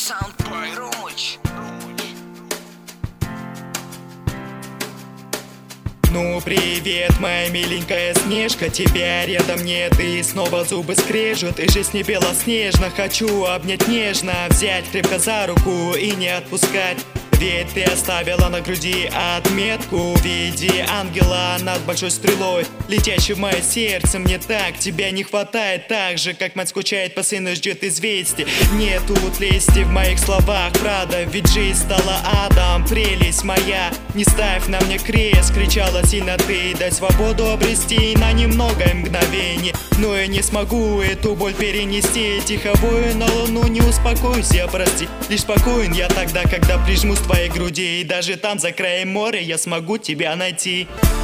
Soundboy Ромыч. Ну привет, моя миленькая Снежка, тебя рядом нет и снова зубы скрежут. И жизнь не белоснежна, хочу обнять нежно, взять крепко за руку и не отпускать. Ведь ты оставила на груди отметку в виде ангела над большой стрелой, летящей в мое сердце. Мне так тебя не хватает, так же, как мать скучает по сыну, ждет известий. Нет тут лести в моих словах, правда, ведь жизнь стала адом. Прелесть моя, не ставь на мне крест, кричала сильно ты, дай свободу обрести на немного мгновений. Но я не смогу эту боль перенести, тихо вою на луну, не успокойся, прости. Лишь спокоен я тогда, когда прижмусь к твоей груди, и даже там, за краем моря, я смогу тебя найти.